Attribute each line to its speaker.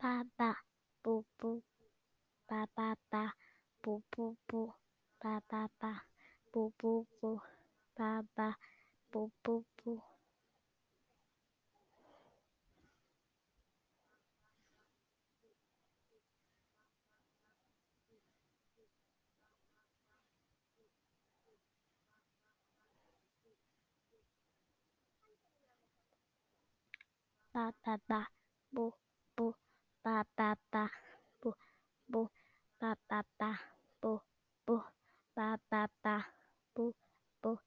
Speaker 1: ba ba, boo boo, ba ba ba, boo boo boo, ba ba ba, boo boo boo, ba ba, boo boo boo. Ba ba ba, boo boo, ba ba ba, boo boo, ba ba ba, boo boo, ba ba ba, boo